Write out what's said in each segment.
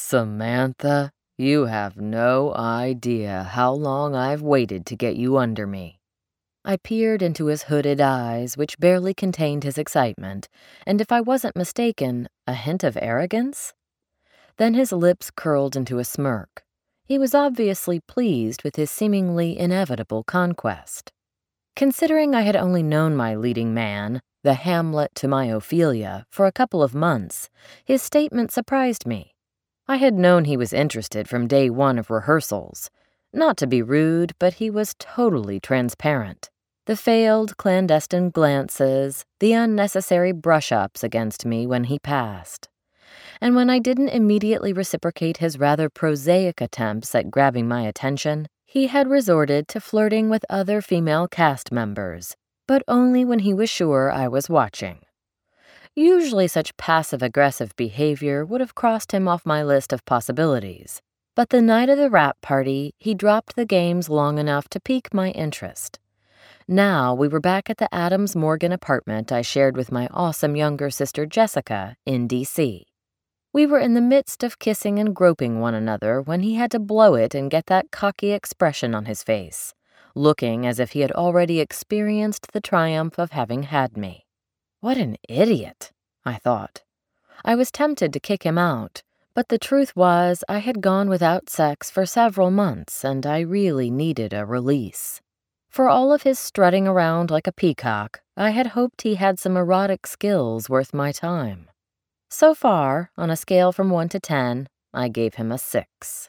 Samantha, you have no idea how long I've waited to get you under me. I peered into his hooded eyes, which barely contained his excitement, and if I wasn't mistaken, a hint of arrogance? Then his lips curled into a smirk. He was obviously pleased with his seemingly inevitable conquest. Considering I had only known my leading man, the Hamlet to my Ophelia, for a couple of months, his statement surprised me. I had known he was interested from day one of rehearsals. Not to be rude, but he was totally transparent. The failed clandestine glances, the unnecessary brush-ups against me when he passed. And when I didn't immediately reciprocate his rather prosaic attempts at grabbing my attention, he had resorted to flirting with other female cast members, but only when he was sure I was watching. Usually such passive-aggressive behavior would have crossed him off my list of possibilities, but the night of the wrap party, he dropped the games long enough to pique my interest. Now we were back at the Adams Morgan apartment I shared with my awesome younger sister Jessica in D.C. We were in the midst of kissing and groping one another when he had to blow it and get that cocky expression on his face, looking as if he had already experienced the triumph of having had me. What an idiot, I thought. I was tempted to kick him out, but the truth was I had gone without sex for several months and I really needed a release. For all of his strutting around like a peacock, I had hoped he had some erotic skills worth my time. So far, on a scale from 1 to 10, I gave him a 6.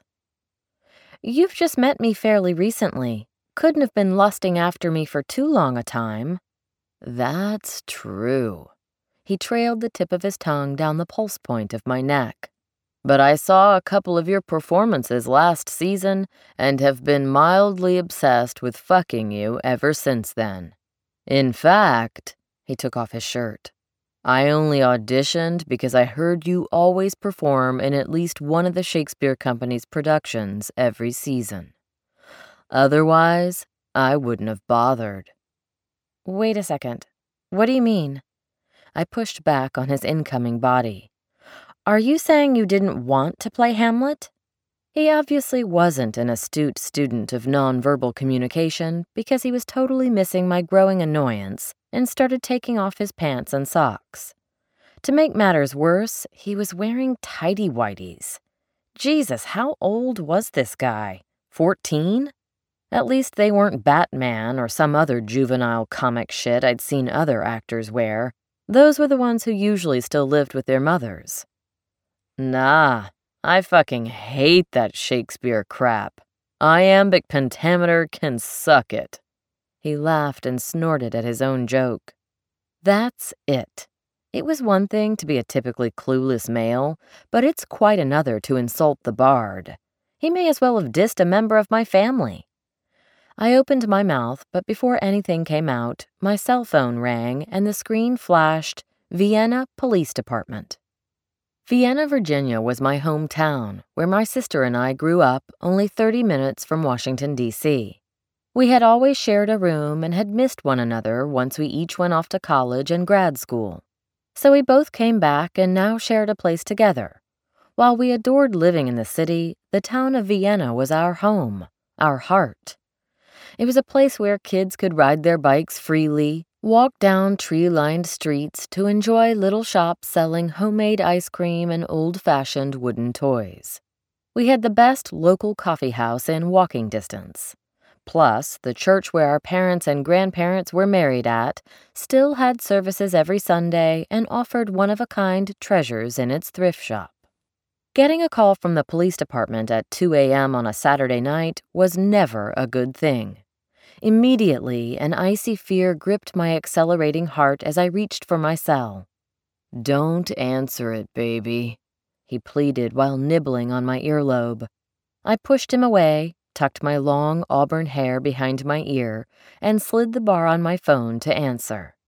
You've just met me fairly recently. Couldn't have been lusting after me for too long a time. That's true. He trailed the tip of his tongue down the pulse point of my neck. But I saw a couple of your performances last season and have been mildly obsessed with fucking you ever since then. In fact, he took off his shirt. I only auditioned because I heard you always perform in at least one of the Shakespeare Company's productions every season. Otherwise, I wouldn't have bothered. Wait a second. What do you mean? I pushed back on his incoming body. Are you saying you didn't want to play Hamlet? He obviously wasn't an astute student of nonverbal communication because he was totally missing my growing annoyance and started taking off his pants and socks. To make matters worse, he was wearing tighty-whities. Jesus, how old was this guy? 14? At least they weren't Batman or some other juvenile comic shit I'd seen other actors wear. Those were the ones who usually still lived with their mothers. Nah, I fucking hate that Shakespeare crap. Iambic pentameter can suck it. He laughed and snorted at his own joke. That's it. It was one thing to be a typically clueless male, but it's quite another to insult the bard. He may as well have dissed a member of my family. I opened my mouth, but before anything came out, my cell phone rang and the screen flashed, Vienna Police Department. Vienna, Virginia was my hometown, where my sister and I grew up, only 30 minutes from Washington, D.C. We had always shared a room and had missed one another once we each went off to college and grad school. So we both came back and now shared a place together. While we adored living in the city, the town of Vienna was our home, our heart. It was a place where kids could ride their bikes freely, walk down tree-lined streets to enjoy little shops selling homemade ice cream and old-fashioned wooden toys. We had the best local coffee house in walking distance. Plus, the church where our parents and grandparents were married at still had services every Sunday and offered one-of-a-kind treasures in its thrift shop. Getting a call from the police department at 2 a.m. on a Saturday night was never a good thing. Immediately, an icy fear gripped my accelerating heart as I reached for my cell. Don't answer it, baby, he pleaded while nibbling on my earlobe. I pushed him away, tucked my long auburn hair behind my ear, and slid the bar on my phone to answer.